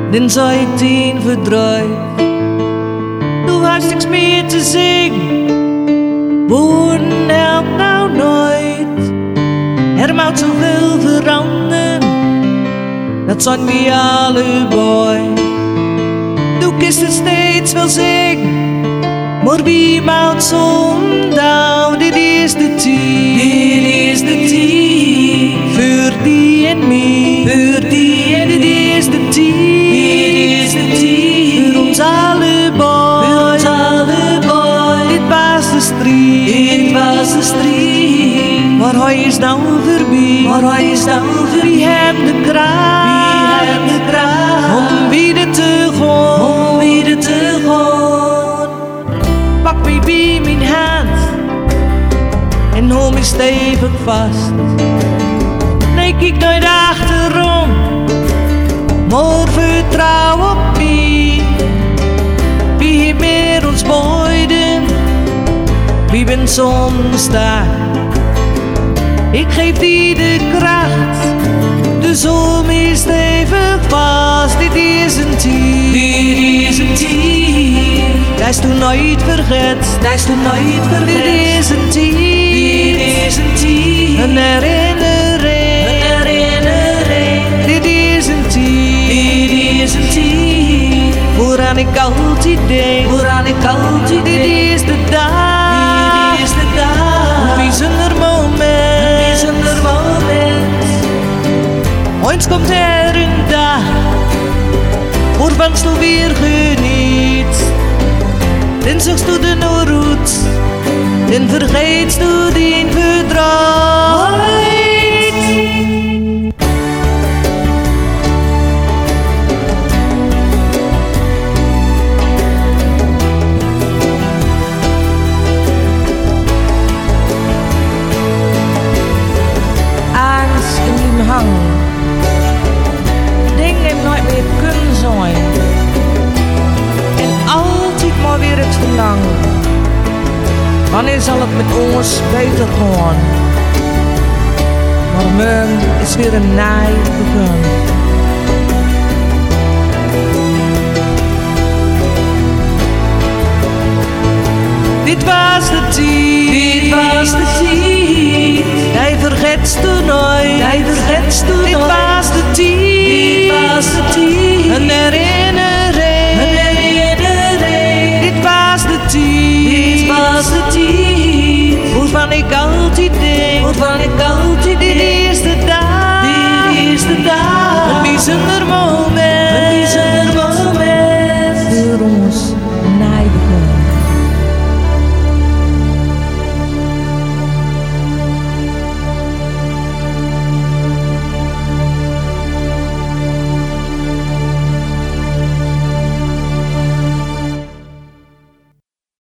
dan zou ik 10 verdruid. Toen had niks meer te zeggen, woorden helpt nou nooit. Er moet zoveel veranderen, dat zijn we allebei. Du kist het steeds wel zeggen, maar wie moet zondag? Dit is de tijd, dit is de tijd, voor die en mij, voor die en dit is de tijd, dit is de tijd, voor ons allebei, voor ons allebei. Dit was de strijd, dit was de strijd, maar hij is nou voorbij, maar hij is nou voorbij. Wie hebben de kracht, wie hebben de kracht, om weer te gaan, om weer te gaan. Pak me bij mijn hand en hou me stevig vast. Nee, kijk nooit achterom, maar vertrouw op mij. Wie heeft meer ons beiden, wie bent soms daar. Ik geef die de kracht, dus hou me stevig vast. Dit is een tijd, dit is een tijd, dat is toen nooit vergeet, dat is toen nooit vergeet. Dit is een tijd, dit is een tijd, een herinnering, een herinnering. Dit is een tijd, dit is een tijd, waaraan ik altijd denk, waaraan ik altijd denk. Dit is de dag, dit is de dag, een bijzonder moment, een bijzonder moment. Eens komt er een dag, waarvan du weer geniet. Dan zoekst du de noorroet, dan vergeet du die verdriet. Angst in mijn hang, dingen nooit meer kunnen zijn. En altijd maar weer het verlangen. Wanneer zal het met ons beter gaan? Maar morgen is weer een nieuw begin. Dit was de tijd, dit was de tijd, jij vergeet du nooit, jij vergeet du nooit. Dit was de tijd, dit was de tijd, een herinnering, een herinnering. Dit was de tijd, dit was de tijd, waarvan ik altijd denk, waarvan ik altijd denk. Dit is de dag, dit is de dag, een bijzonder moment.